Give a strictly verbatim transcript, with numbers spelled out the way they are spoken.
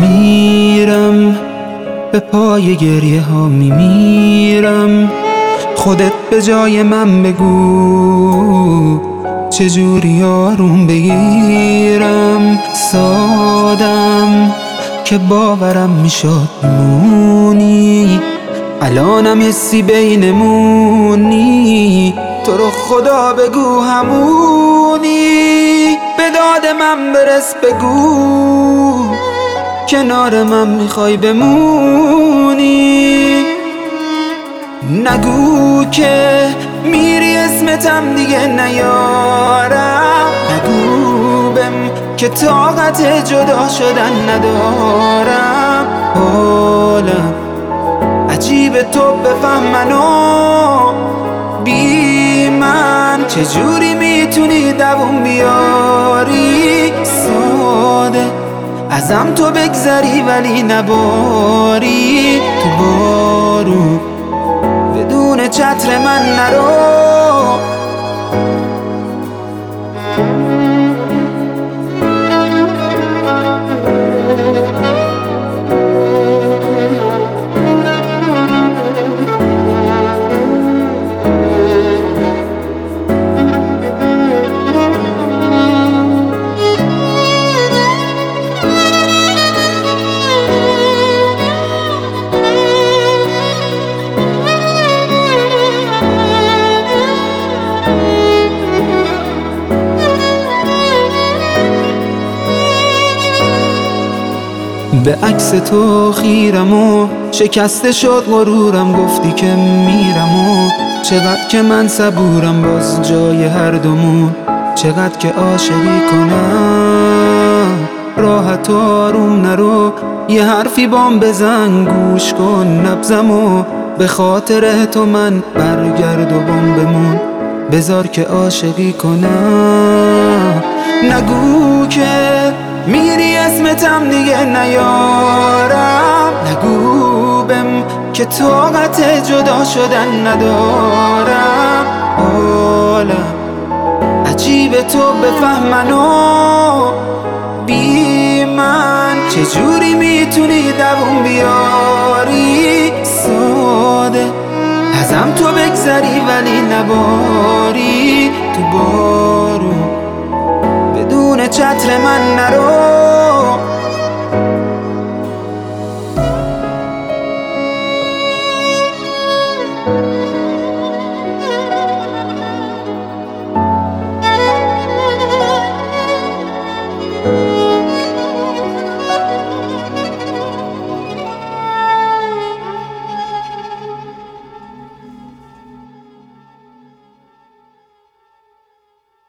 میمیرم، به پای گریه ها میمیرم. خودت به جای من بگو چجوری آروم بگیرم. سادم که باورم میشد مونی، الانم حسی بینمونی. تو رو خدا بگو همونی، به داد من برس بگو کنار من میخوای بمونی. نگو که میری اسمتم دیگه نیارم، نگو بهم که طاقت جدا شدن ندارم. حالم عجیب تو بفهم منو، بی من چجوری میتونی دووم بیاری. ساده ازم تو بگذری ولی نباری، تو بارون بدون چتر من نرو. به عکس تو خیرم و شکسته شد غرورم، گفتی که میرم و چقدر که من صبورم باز جای هر دومون. چقدر که عاشقی کنم راحت و آروم نرو، یه حرفی بام بزن گوش کن نبزم و به خاطر تو من برگرد و بام بمون. بذار که عاشقی کنم، نگو که میری اسمتم دیگه نیارم، نگو بهم که طاقت جدا شدن ندارم. حالم عجیب تو بفهم منو، بی من چجوری میتونی دووم بیاری. ساده ازم تو بگذری ولی نباری، تو بارون بدون چتر من نرو.